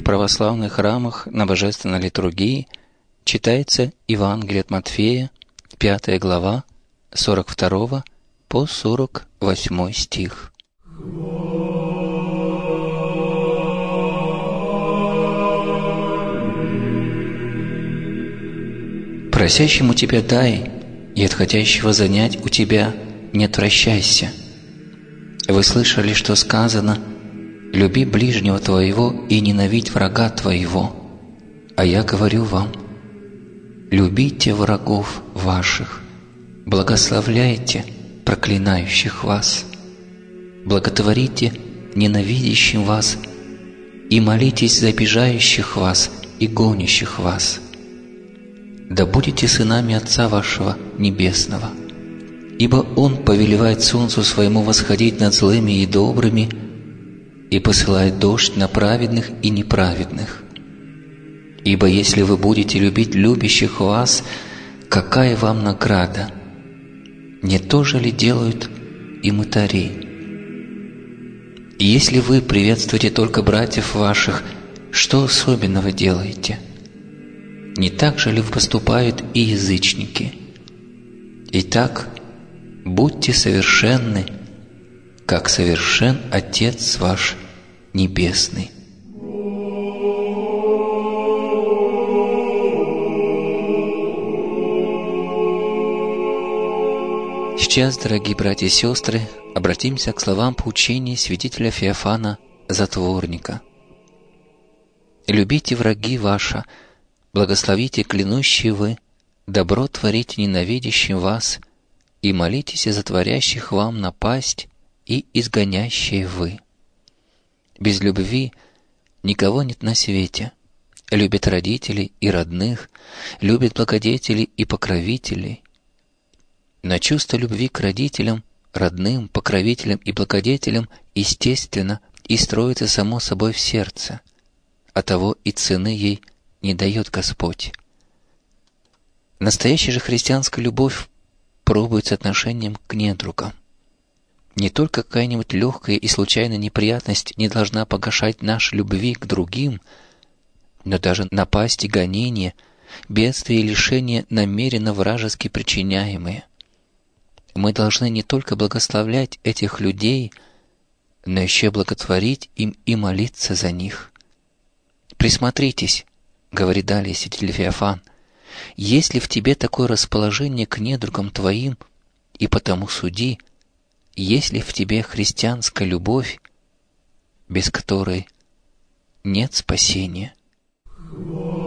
православных храмах на Божественной литургии читается Евангелие от Матфея, 5 глава, 42 по 48 стих. «Просящему тебя дай, и от хотящего занять у тебя не отвращайся. Вы слышали, что сказано: люби ближнего твоего и ненавидь врага твоего. А я говорю вам: любите врагов ваших, благословляйте проклинающих вас, благотворите ненавидящим вас и молитесь за обижающих вас и гонящих вас. Да будете сынами Отца вашего Небесного, ибо Он повелевает солнцу своему восходить над злыми и добрыми и посылает дождь на праведных и неправедных. Ибо если вы будете любить любящих вас, какая вам награда? Не то же ли делают и мытари? И если вы приветствуете только братьев ваших, что особенного делаете? Не так же ли поступают и язычники? Итак, будьте совершенны, как совершен Отец ваш Небесный». Сейчас, дорогие братья и сестры, обратимся к словам поучения святителя Феофана Затворника. «Любите враги ваши, благословите клянущие вы, добро творите ненавидящим вас, и молитесь за творящих вам напасть и изгонящие вы. Без любви никого нет на свете. Любят родителей и родных, любят благодетелей и покровителей. Но чувство любви к родителям, родным, покровителям и благодетелям естественно и строится само собой в сердце, а того и цены ей не дает Господь. Настоящая же христианская любовь пробуется отношением к недругам. Не только какая-нибудь легкая и случайная неприятность не должна погашать нашей любви к другим, но даже напасти, гонения, бедствия и лишения намеренно вражески причиняемые. Мы должны не только благословлять этих людей, но еще благотворить им и молиться за них. «Присмотритесь», — говорит далее святитель Феофан, «есть ли в тебе такое расположение к недругам твоим, и потому суди, есть ли в тебе христианская любовь, без которой нет спасения».